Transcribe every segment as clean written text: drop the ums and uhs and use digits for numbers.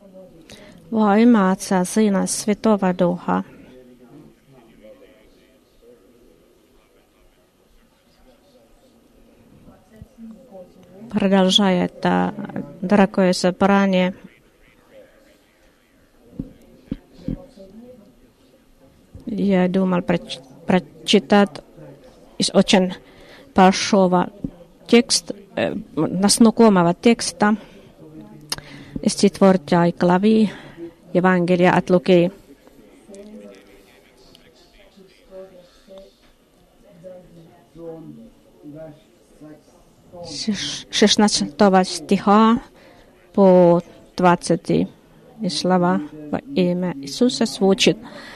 во имя Отца, Сына, Святого Духа. Продолжая это дорогое собрание, я думал прочитать из очень большого текста, знакомого текста из 4 главы Евангелия от Луки. С 16 стиха по 20 и слова во имя Иисуса звучит: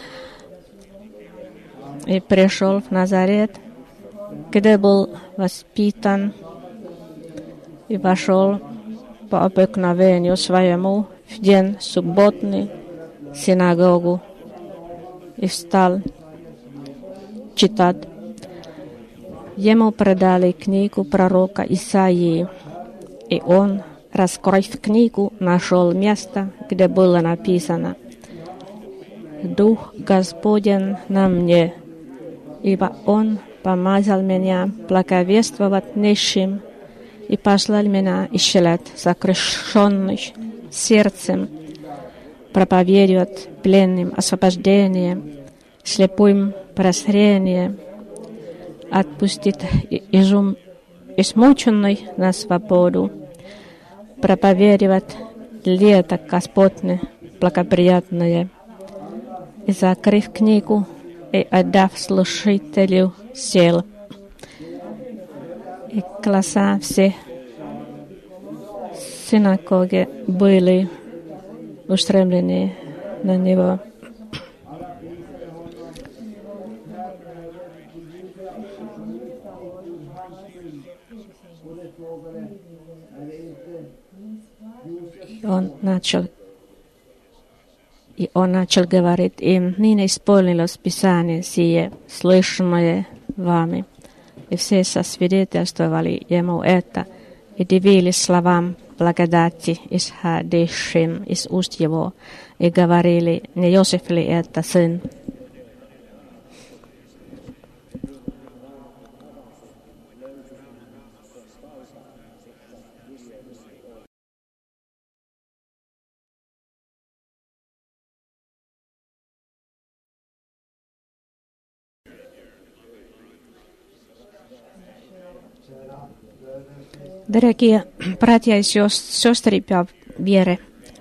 «И пришел в Назарет, где был воспитан, и вошел по обыкновению своему в день субботный в синагогу и встал читать. Ему продали книгу пророка Исаии, и он, раскрыв книгу, нашел место, где было написано: «Дух Господень на мне, ибо Он помазал меня благовествовать нищим и послал меня исцелять сокрушенных сердцем, проповедовать пленным освобождение, слепым прозрение, отпустить измученных на свободу, проповедовать лето Господне благоприятное». И закрыв книгу и отдав слушателю, сел. И глаза все синагоги были устремлены на него. И он начал говорить им: «Ныне исполнилось Писание сие, слышанное вами». И все сосвидетельствовали ему это, и дивились словам благодати, исходившим из уст его, и говорили: «Не Иосиф ли это сын?» Дорогие братья и сестры по вере,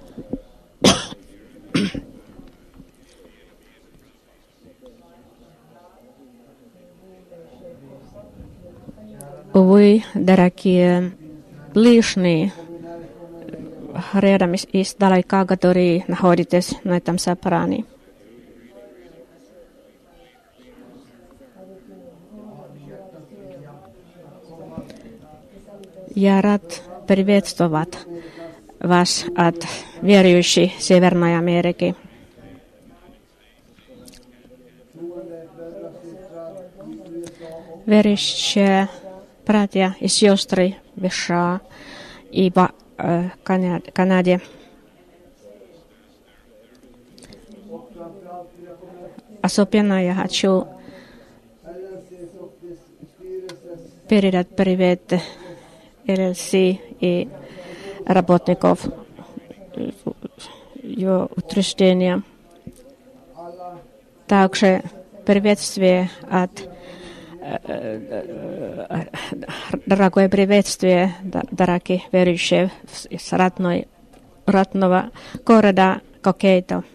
вы, дорогие ближние, рядом издалека, которые находитесь на этом собрании, я рад приветствовать вас от верующей Северной Америки. Верующие братья и сестры в США и в Канаде. Особенно я хочу передать привет ЛЛС и работников ее учреждения. Также приветствие дорогое приветствие, дорогие верующие из родного города Кокейто.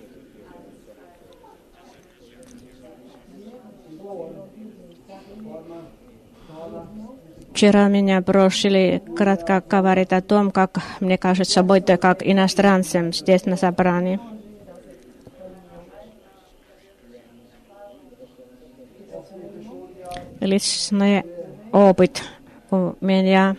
Вчера меня просили кратко говорить о том, как, мне кажется, быть как иностранцем здесь на собрании. Личный опыт у меня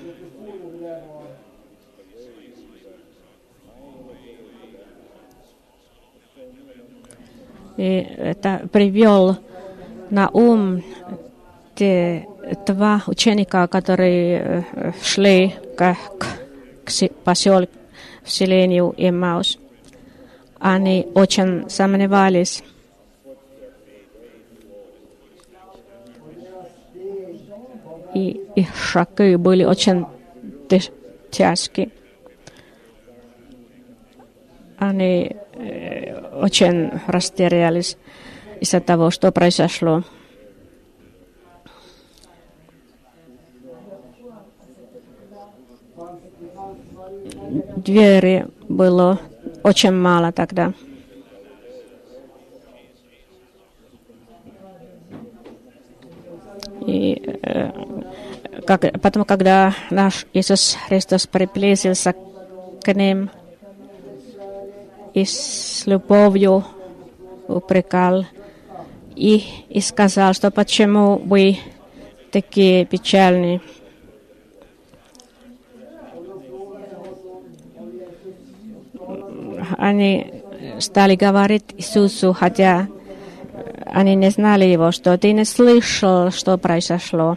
и это привел на ум те два ученика, которые шли к поселению Эммаус. они очень сомневались. И их шаги были очень тяжкие. Они очень растерялись из-за того, что произошло. Двери было очень мало тогда. И потом, когда наш Иисус Христос приблизился к ним и с любовью упрекал и сказал, что почему вы такие печальные. Они стали говорить Иисусу, хотя они не знали его, что ты не слышал, что произошло.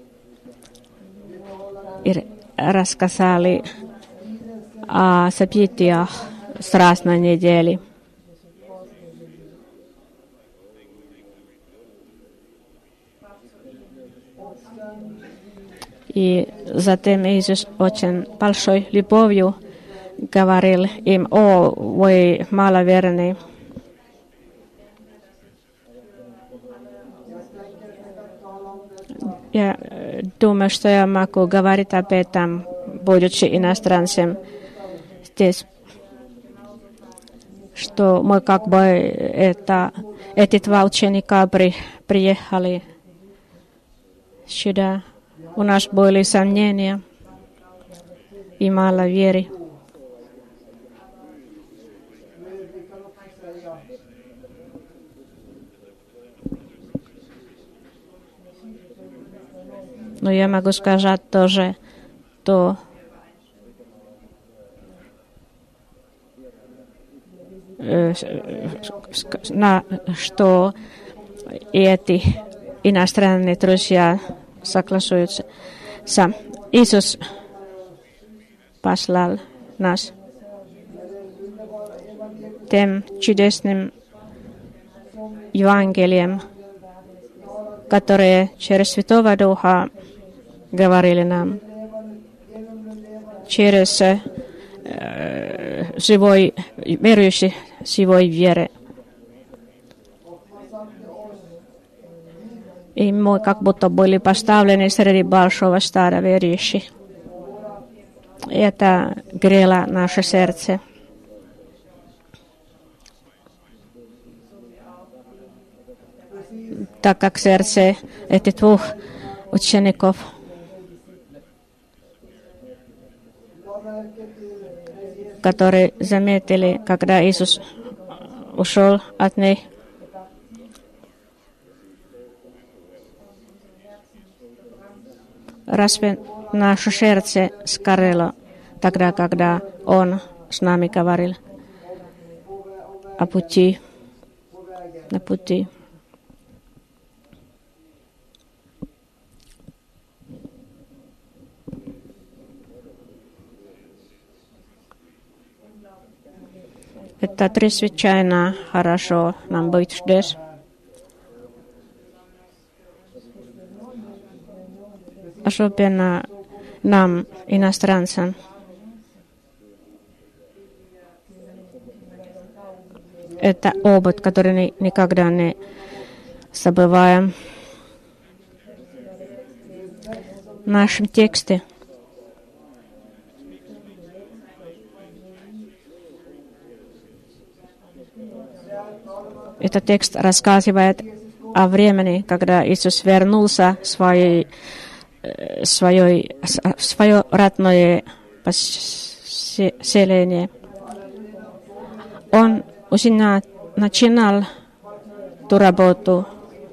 И рассказали о событиях Страстной недели. И затем Иисус очень большой любовью говорил им: «О, вы маловерные». Я думаю, что я могу говорить об этом, будучи иностранцем здесь, что мы как бы эти два ученика приехали сюда. У нас были сомнения и мало веры. Но я могу сказать тоже то, что эти иностранные друзья согласуются. Сам Иисус послал нас тем чудесным Евангелием, которые через Святого Духа говорили нам, через живой, верующий живой веры. И мы как будто были поставлены среди большого стада верующих. Это грело наше сердце. Так как сердце этих двух учеников которые заметили, когда Иисус ушел от них. Разве наше сердце сгорело тогда, когда Он с нами говорил о пути, на пути? Это чрезвычайно хорошо нам быть здесь. Особенно нам, иностранцам. Это опыт, который никогда не забываем. В нашем тексте этот текст рассказывает о времени, когда Иисус вернулся в свое родное поселение. Он уже начинал ту работу,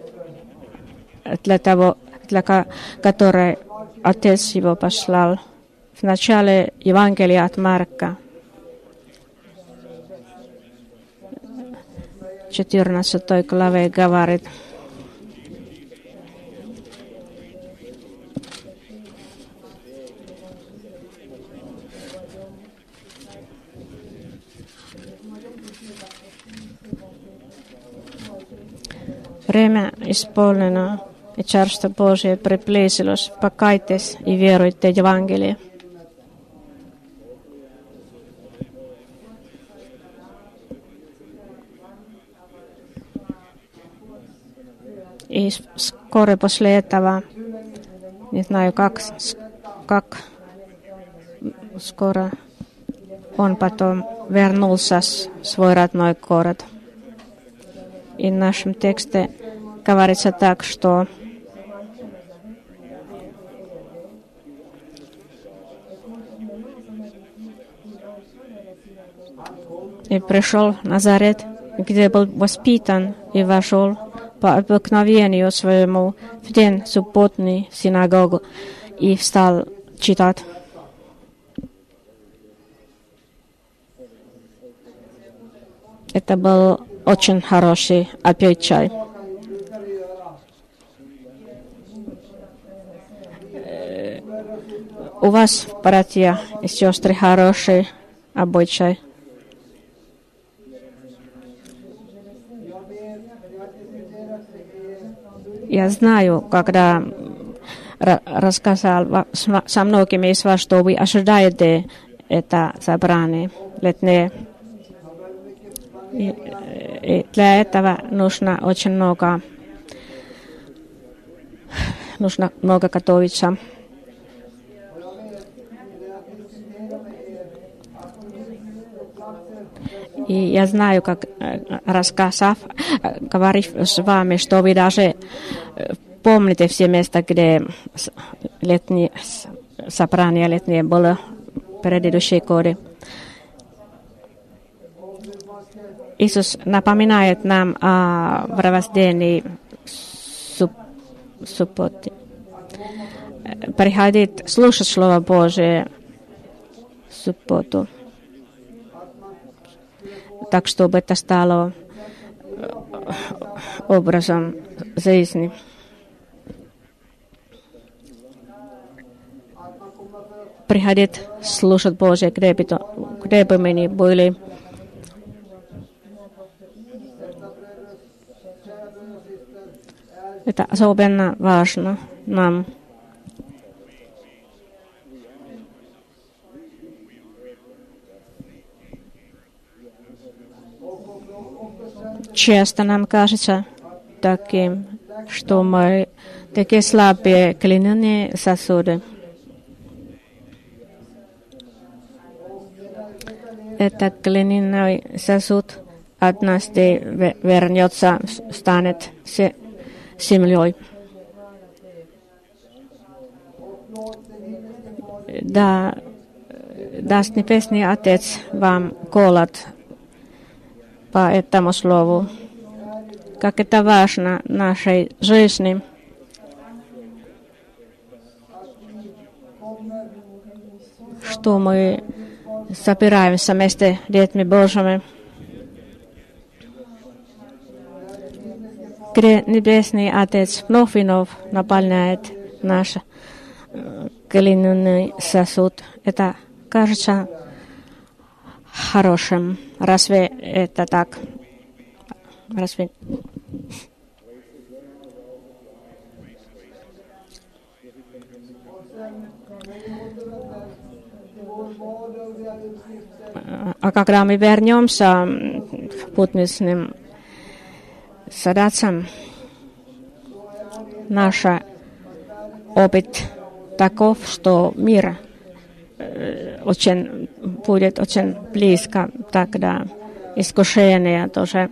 для которой Отец его послал. В начале Евангелия от Марка, 14 главе говорит: Время исполнено, и Царство Божие приблизилось. Покайтесь и веруйте в Евангелие. И скоро после этого, не знаю, как скоро он потом вернулся в свой родной город. И в нашем тексте говорится так, что и пришел в Назарет, где был воспитан, и вошел по обыкновению своему в день субботний в синагогу и встал читать. Это был очень хороший обычай. У вас, братья и сестры, хороший обычай. Я знаю, когда рассказал со многими из вас, что вы ожидаете это собрание летнее. И для этого нужно очень много готовиться. И я знаю, как рассказав, говорив с вами, что вы даже помните все места, где летние собрания летние было в предыдущие годы. Иисус напоминает нам о правосдении субботы. Приходит слушать Слово Божие в субботу. Так, чтобы это стало образом жизни. Приходит слушать Божие, где бы мы ни были. Это особенно важно нам. Часто нам кажется таким, что мы такие слабые глиняные сосуды. Этот глиняный сосуд однажды вернется, станет землей. Да, даст Небесный Отец вам голод по этому слову. Как это важно в нашей жизни. Что мы собираемся вместе с детьми Божьими. Где Небесный Отец вновь и вновь наполняет наш глиняный сосуд. Это кажется хорошим. Разве это так? Разве? А когда мы вернемся в будничным задачам, наш опыт таков, что мир будет очень близко, тогда искушение тоже.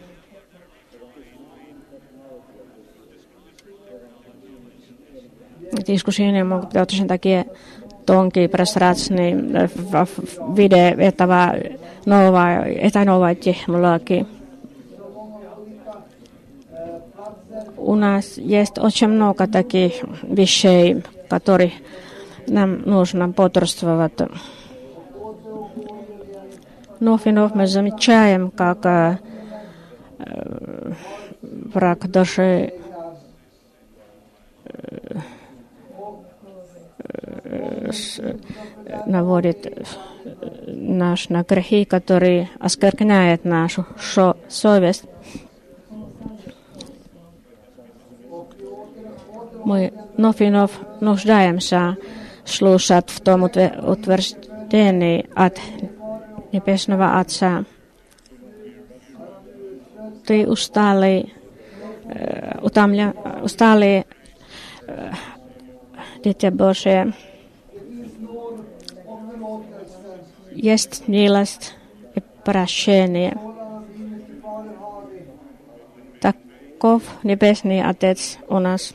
Эти искушения могут быть очень такие тонкие, прозрачные в виде этой новой технологии. У нас есть очень много таких вещей, которые нам нужно бодрствовать. Вновь и вновь мы замечаем, как враг души наводит нас на грехи, которые оскверняют нашу совесть. Мы вновь нуждаемся слушать в том утверждении от Небесного Отца. Ты усталый, Дитя Божие, есть милость и прощение. Таков Небесный Отец у нас.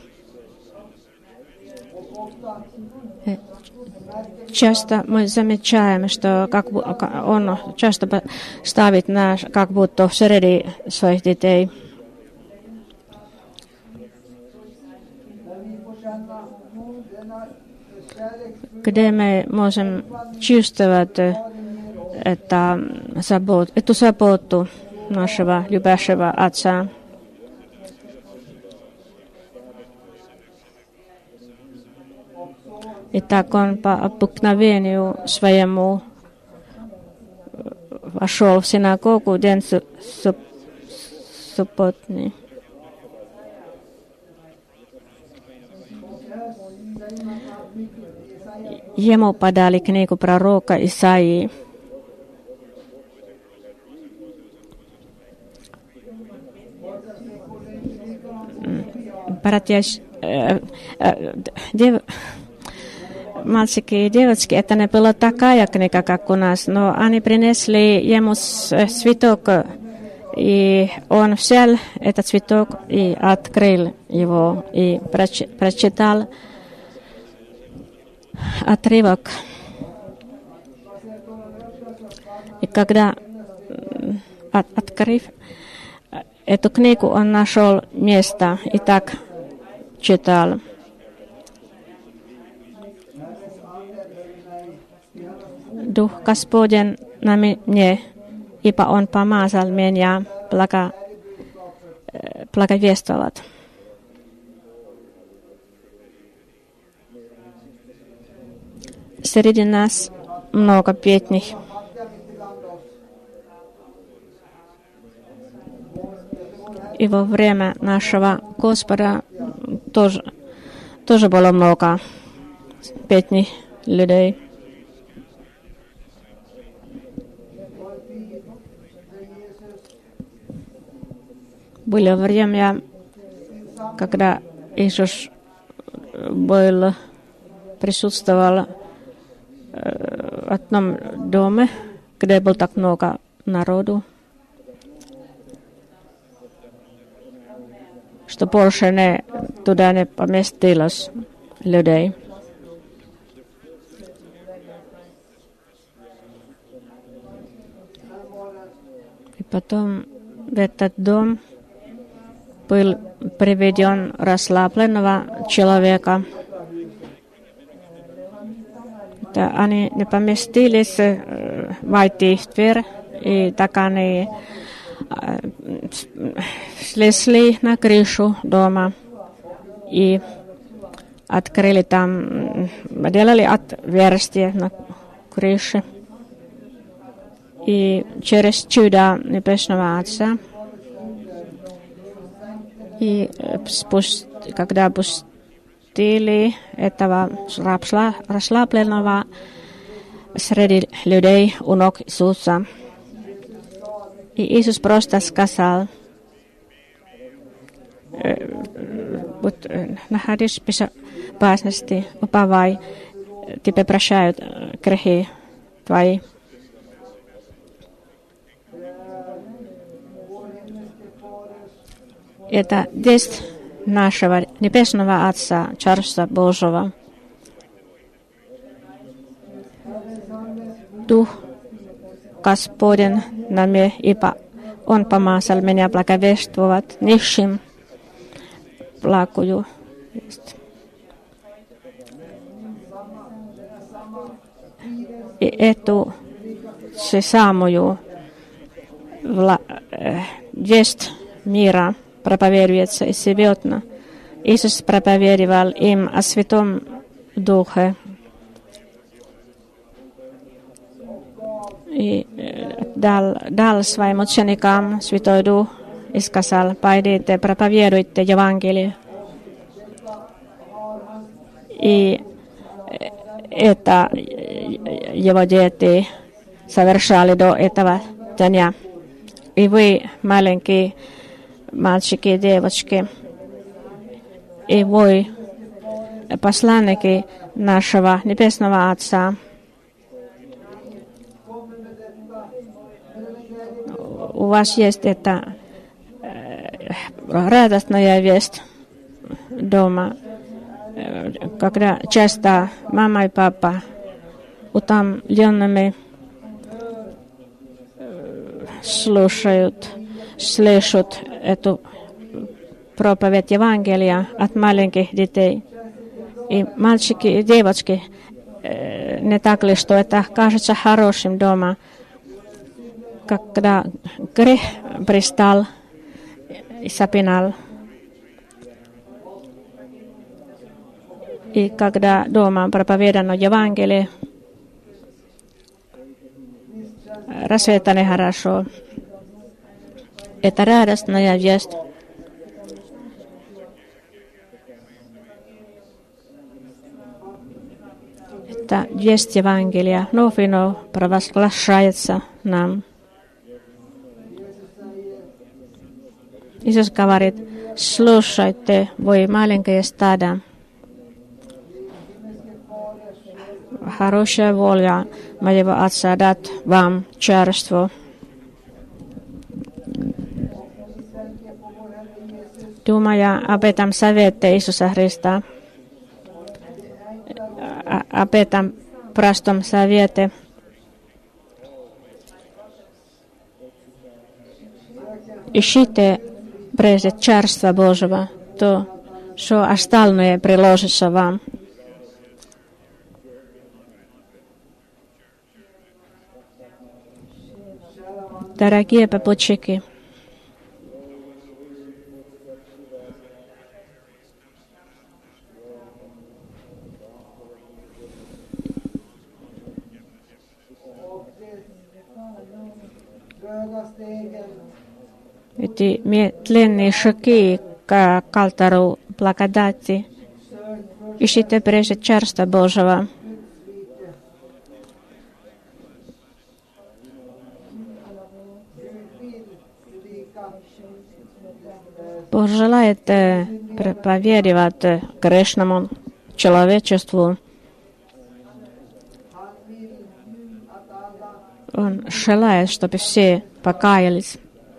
Часто мы замечаем, что Он часто ставит нас как будто среди своих детей. Где мы можем чувствовать эту заботу нашего любящего Отца. И так Он по обыкновению своему вошел в синагогу день субботний. Ему подали книгу пророка Исаии. Мальчики и девочки, это не была такая книга, как у нас, но они принесли ему цветок, и он взял этот цветок и открыл его, и прочитал отрывок. И когда, открыв эту книгу, он нашел место и так читал. Дух Господень на мне, ибо Он помазал меня благовествовать. Среди нас много бедных. И во время нашего Господа тоже было много бедных людей. Было время, когда Иисус присутствовал в одном доме, где было так много народу, что больше туда не поместилось людей. И потом в этот дом был приведен расслабленного человека. Они не поместились, войти в дверь, и так они слезли на крышу дома и открыли там, делали отверстие на крыше. И через чудо Небесного Отца, и когда пустили этого расслабленного среди людей у ног Иисуса, и Иисус просто сказал: вот находишь безопасности, уповай, тебе прощают грехи твои. Это есть нашего Небесного Отца, Царства Божьего. Дух Господень на мне, ибо Он помазал меня благовествовать нищим благую весть. И эту же самую весть мира проповедуется и сегодня. Иисус проповедовал им о Святом Духе. И дал своим ученикам Святой Дух и сказал: пойдите, проповедуйте Евангелие. И это его дети совершали до этого дня. И вы, маленькие мальчики и девочки, и вы, посланники нашего Небесного Отца, у вас есть эта радостная весть дома, когда часто мама и папа утомленными слышат эту проповедь Евангелия от маленьких детей. И мальчики и девочки не так ли, что это кажется хорошим дома, когда грех пристал и сопинал. И когда дома проповедано Евангелие, разве это не хорошо? Это радостная весть. Это весть Евангелия вновь и вновь провозглашается нам. Иисус говорит: слушайте, вы маленькие стада. Хорошая воля моего Отца дать вам царство. Думая об этом совете Иисуса Христа, об этом простом совете, ищите прежде Царства Божьего, то, что остальное приложится вам. Дорогие попутчики, эти медленные шаги к алтарю благодати, ищите прежде Царства Божьего. Бог желает проповедовать грешному человечеству. Он желает, чтобы все покаялись.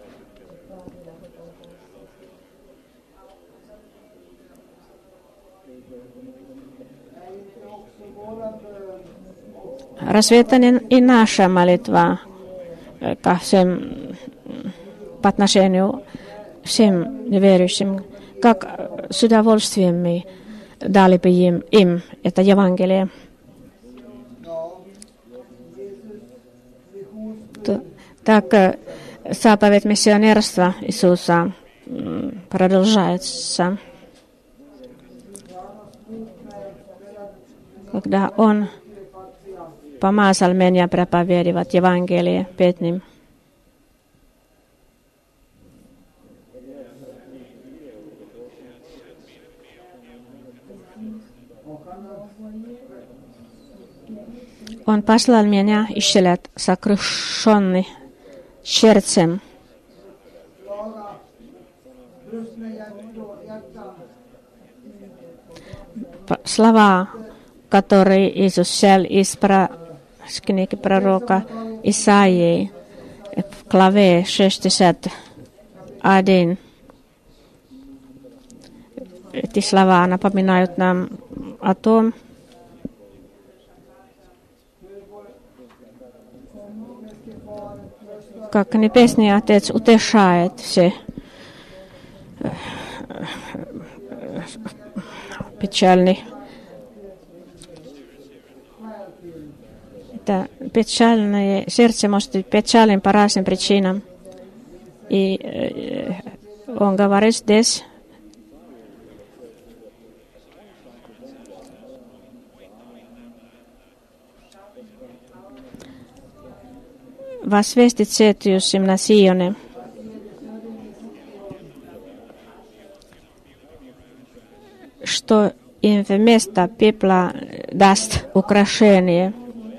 Разве это не и наша молитва ко всем, по отношению к всем неверующим, как с удовольствием мы дали бы им это Евангелие? Так заповедь миссионерства Иисуса продолжается. Когда Он помазал меня проповедовать Евангелие бедным. Он послал меня исцелять сокрушенный сердцем. Слова, которые Иисус взял из книги пророка Исаии в главе 61. Эти слова напоминают нам о том, как Небесный Отец утешает все печальных. Это печальное сердце может быть печальным по разным причинам. И он говорит здесь, возвестит сетью им на Сионе. Что inför mesta pipla dast ukrašenije,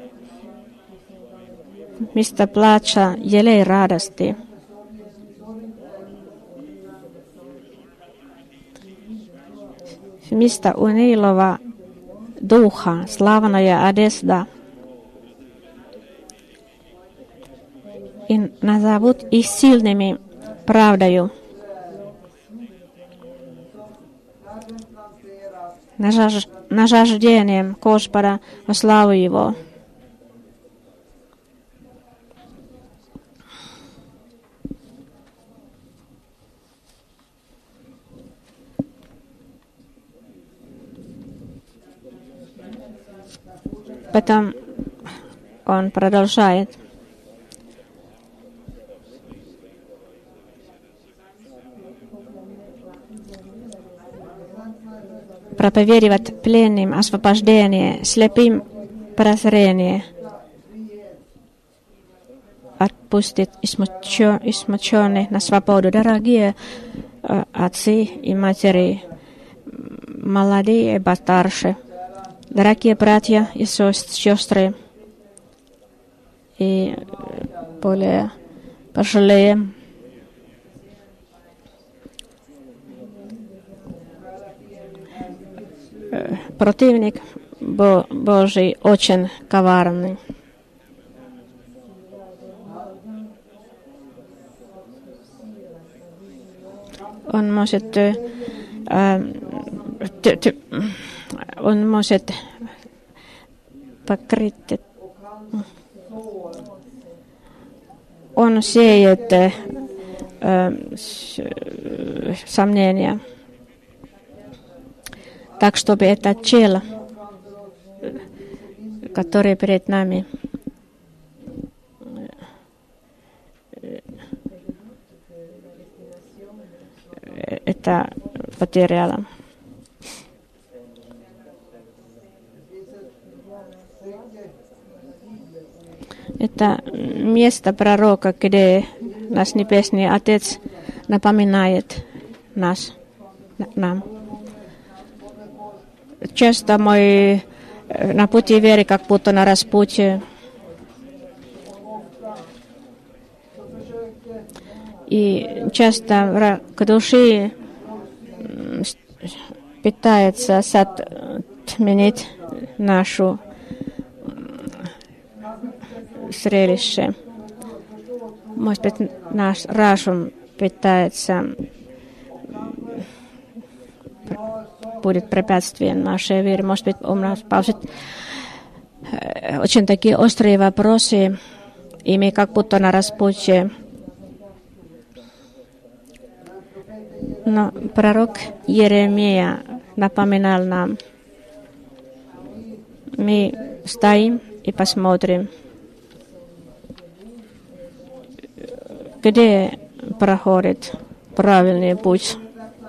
mistä plaća jelej radosti. Mistä unilova duha, slavna ja adesda. И назовут их сильными правдою. Нажаждением Господа во славу Его. Потом он продолжает. Проповедовать пленным освобождение, слепым прозрение, отпустить измученных на свободу. Дорогие отцы и матери, молодые и постарше, дорогие братья и сестры, и более пожилые, противник Божий очень коварный. Он может покрыть. Он сеет сомнения. Так, чтобы этот чел, который перед нами, это потерял. Это место пророка, где наш Небесный Отец напоминает нам. Часто мы на пути веры, как будто на распутье. И часто враг души пытается отменить нашу зрелище. Может быть, наш разум пытается будет препятствием нашей веры. Может быть, у нас очень такие острые вопросы, и мы как будто на распутье. Но пророк Еремия напоминал нам, мы стоим и посмотрим, где проходит правильный путь.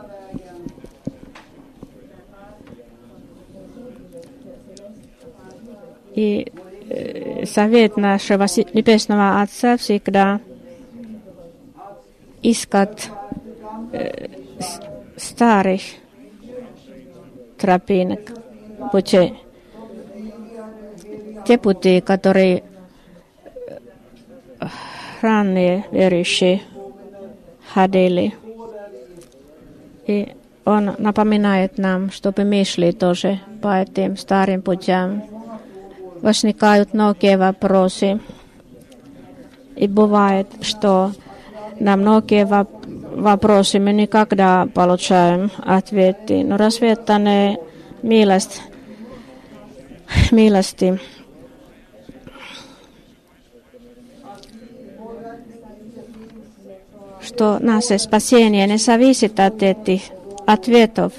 И совет нашего Небесного Отца всегда искать старых тропинок, путей. Те пути, которые ранние верующие ходили. И он напоминает нам, чтобы мы шли тоже по этим старым путям. Возникают многие вопросы. И бывает, что на многие вопросы мы никогда получаем ответы. Но разве это не милости? Что наше спасение не зависит от этих ответов.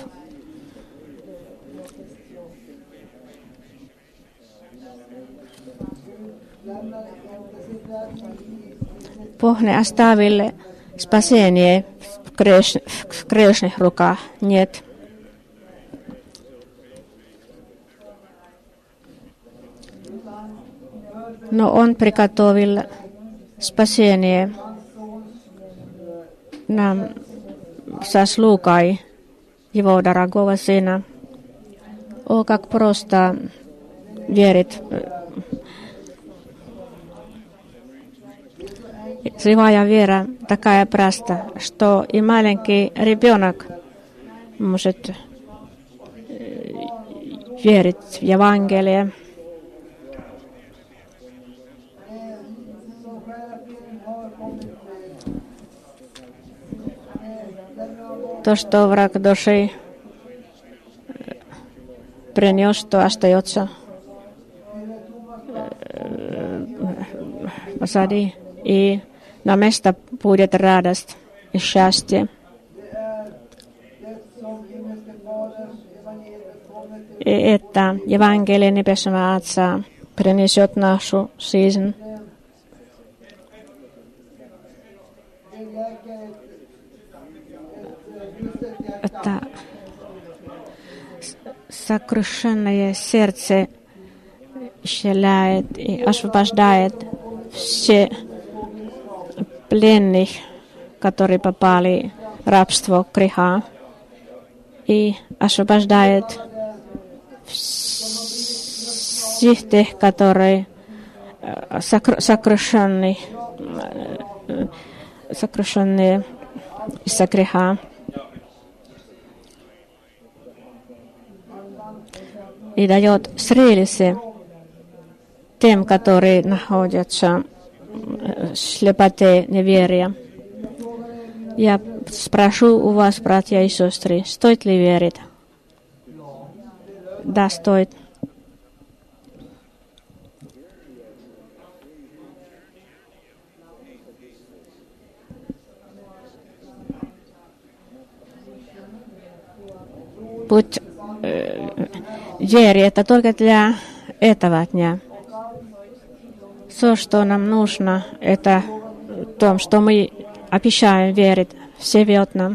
Бог не оставил спасение в грешных руках. Нет. Но Он приготовил спасение нам заслугой Его дорогого Сына. О, как просто верит. Живая вера такая проста, что и маленький ребенок может верить в Евангелие. То, что враг души принес, то остается позади. И на место будет радость и счастье. И это Евангелие Небесного Отца принесет нашу жизнь. Это сокрушенное сердце исцеляет и освобождает все пленных, которые попали в рабство греха, и освобождает всех тех, которые сокрушенные из-за греха. И дает зрелище тем, которые находятся в слепоте неверия. Я спрошу у вас, братья и сестры, стоит ли верить? Да, стоит. Путь веры — это только для этого дня. Все, что нам нужно, это в том, что мы обещаем верить, все верят нам.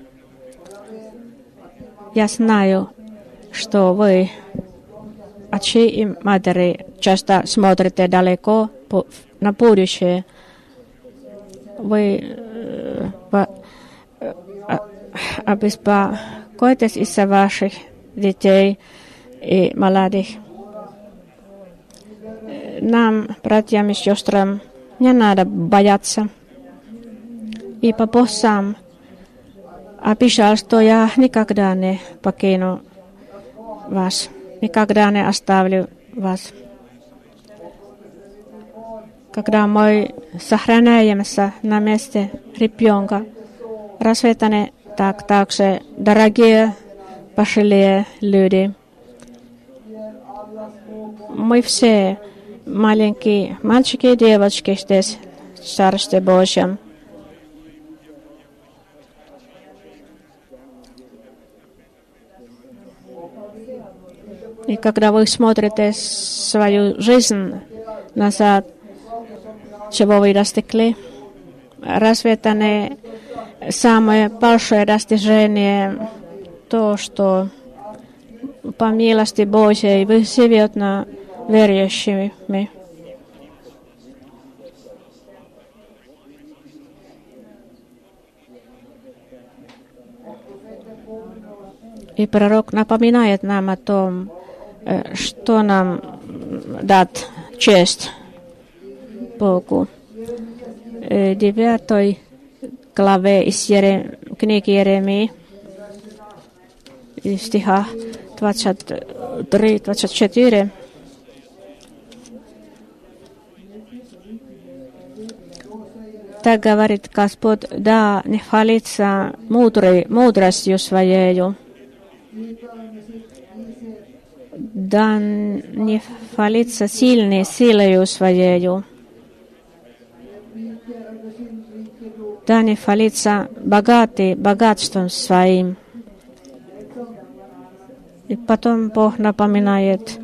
Я знаю, что вы, отцы и матери, часто смотрите далеко на будущее. Вы обеспокоитесь из-за ваших детей и молодых. Нам, братьям и сестрам, не надо бояться. И Бог сам обещал, что я никогда не покину вас, никогда не оставлю вас. Когда мы сохраняемся на месте ребенка, разве это не так? Также, дорогие пожилые люди, мы все маленькие мальчики и девочки здесь, в Царстве Божьем. И когда вы смотрите свою жизнь назад, чего вы достигли, разве это не самое большое достижение то, что по милости Божьей вы живете на верующими? И пророк напоминает нам о том, что нам дать честь Богу. 9 главе из книги Еремии, из стиха 23-24. Так говорит Господь: да не хвалится мудрый мудростью своею, да не хвалится сильный силою своею, да не хвалится богатый богатством своим. И потом Бог напоминает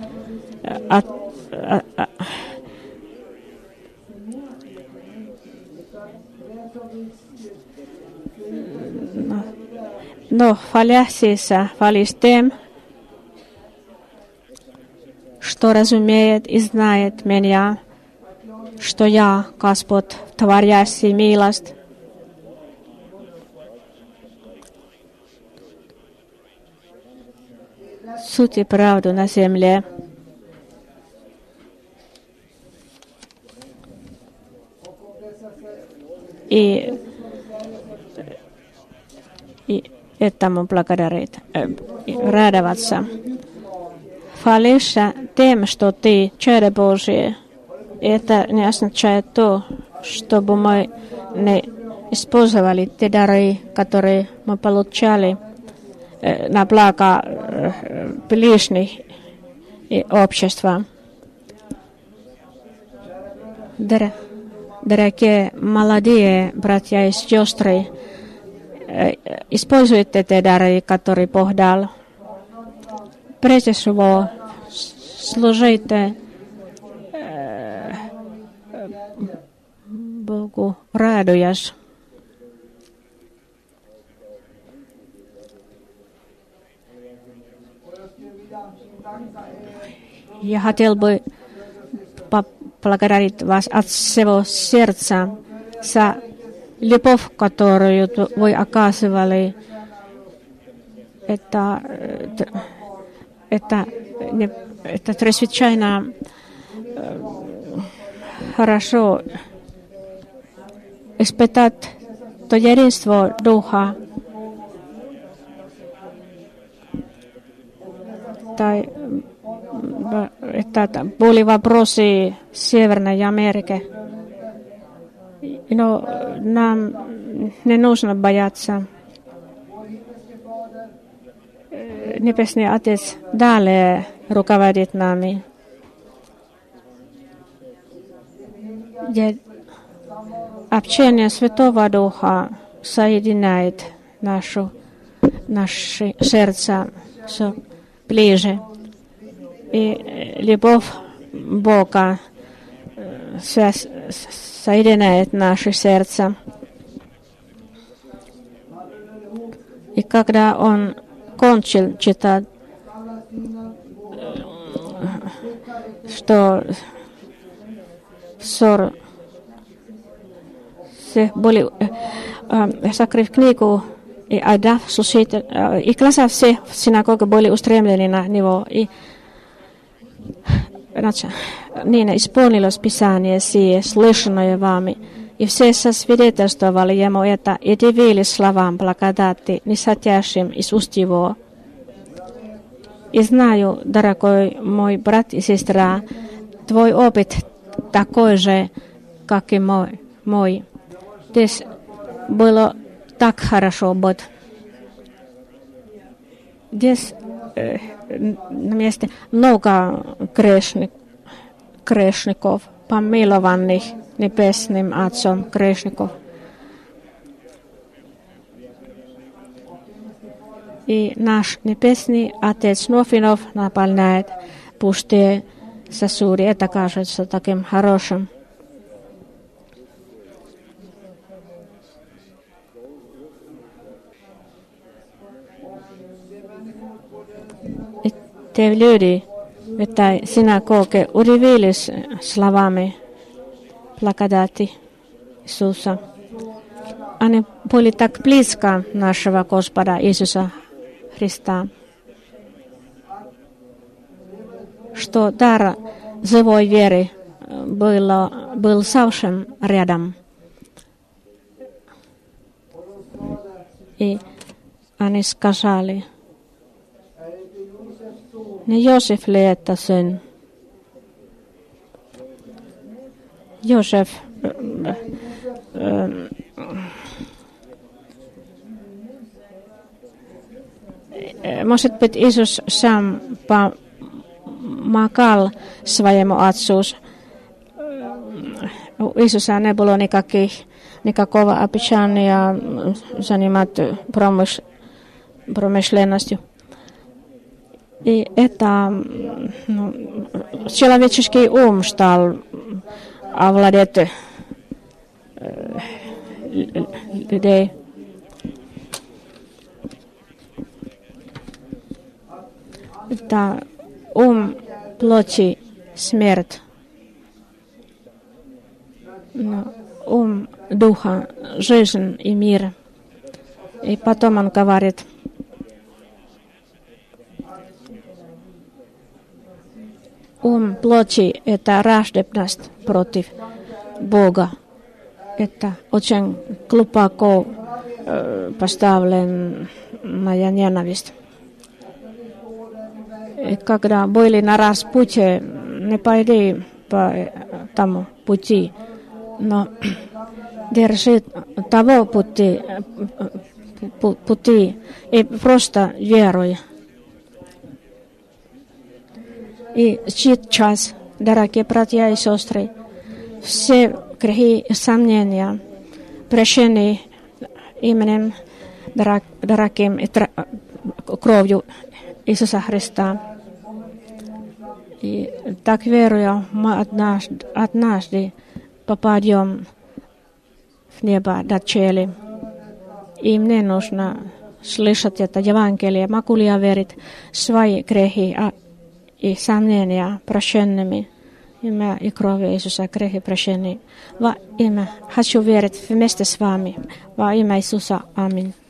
но хвалящийся хвались тем, что разумеет и знает меня, что я, Господь, творящий милость. суд и правду на земле. И этому благодарить, радоваться. Фалиша тем, что ты чадо Божие, это не означает то, чтобы мы не использовали те дары, которые мы получали на благо ближних и общества. Дорогие молодые братья и сестры, используйте те дары, которые Бог дал. Прежде всего, служите Богу, радуясь. Я хотел бы поблагодарить вас от всего сердца за любовь, которую вы оказывали. Это чрезвычайно хорошо испытать то единство Духа. Это были вопросы Северной Америки. Но нам не нужно бояться. Небесный Отец далее руководит нами. Общение Святого Духа соединяет наше сердце все ближе. И любовь Бога соединяет наше сердце. И когда он кончил читать, что все были, закрыв книгу и отдав слушатель, и глаза все в синагоге были устремлены на него. И niin исполнилось Писание сие, слышанное вами, и все сосвидетельствовали ему это, и дивились словам благодати, нисходящим из уст его. И знаю, дорогой мой брат и сестра, твой опыт такой же, как и мой. Здесь было так хорошо быть. Здесь на месте много грешников, помилованных Небесным Отцом грешников. И наш Небесный Отец вновь наполняет пустые сосуды. Это кажется таким хорошим. И те люди в этой синагоге удивились словами благодати Иисуса. Они были так близко нашего Господа Иисуса Христа, что дар живой веры был совсем рядом. И они сказали: не Йосиф ли это сын? Йосиф может быть, Иисус сам помогал своему отцу. У Иисуса не было никакого обещания заниматься промышленностью. И это человеческий ум стал овладеть людей. Это ум плоти смерть, но ум духа жизнь и мир. И потом он говорит: плоти – это враждебность против Бога. Это очень глубоко поставленная ненависть. И когда были на распутье, не пойди по тому пути, но держи того пути и просто веруй. И сейчас, дорогие братья и сестры, все грехи и сомнения прощены именем дорогим и кровью Иисуса Христа. И так верую, мы однажды попадем в небо до цели. И мне нужно слышать это Евангелие. Могу ли я верить свои грехи и сомнения прощенными? Имя и кровью Иисуса грехи прощены. Во имя хочу верить вместе с вами. Во имя Иисуса. Аминь.